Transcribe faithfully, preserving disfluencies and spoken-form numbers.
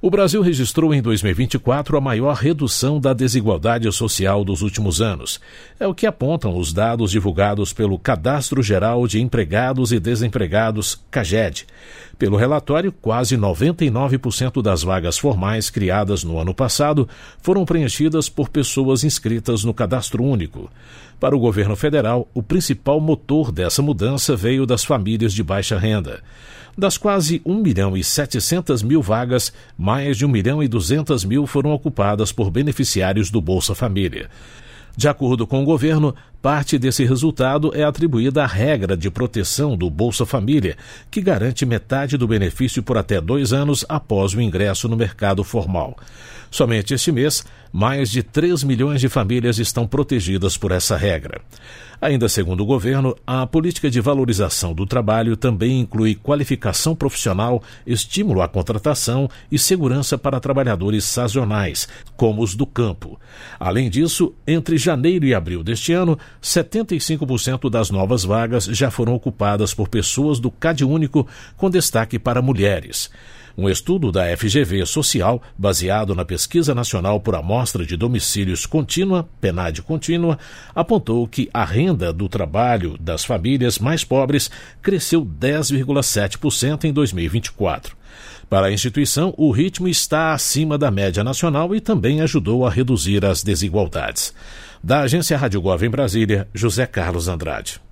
O Brasil registrou em dois mil e vinte e quatro a maior redução da desigualdade social dos últimos anos. É o que apontam os dados divulgados pelo Cadastro Geral de Empregados e Desempregados, CAGED. Pelo relatório, quase noventa e nove por cento das vagas formais criadas no ano passado foram preenchidas por pessoas inscritas no Cadastro Único. Para o governo federal, o principal motor dessa mudança veio das famílias de baixa renda. Das quase um milhão e setecentas mil vagas, mais de um milhão e duzentas mil foram ocupadas por beneficiários do Bolsa Família. De acordo com o governo, parte desse resultado é atribuída à regra de proteção do Bolsa Família, que garante metade do benefício por até dois anos após o ingresso no mercado formal. Somente este mês, mais de três milhões de famílias estão protegidas por essa regra. Ainda segundo o governo, a política de valorização do trabalho também inclui qualificação profissional, estímulo à contratação e segurança para trabalhadores sazonais, como os do campo. Além disso, entre janeiro e abril deste ano, setenta e cinco por cento das novas vagas já foram ocupadas por pessoas do CadÚnico, com destaque para mulheres. Um estudo da F G V Social, baseado na Pesquisa Nacional por Amostra de Domicílios Contínua, PNAD Contínua, apontou que a renda do trabalho das famílias mais pobres cresceu dez vírgula sete por cento em dois mil e vinte e quatro. Para a instituição, o ritmo está acima da média nacional e também ajudou a reduzir as desigualdades. Da Agência Rádio Gov em Brasília, José Carlos Andrade.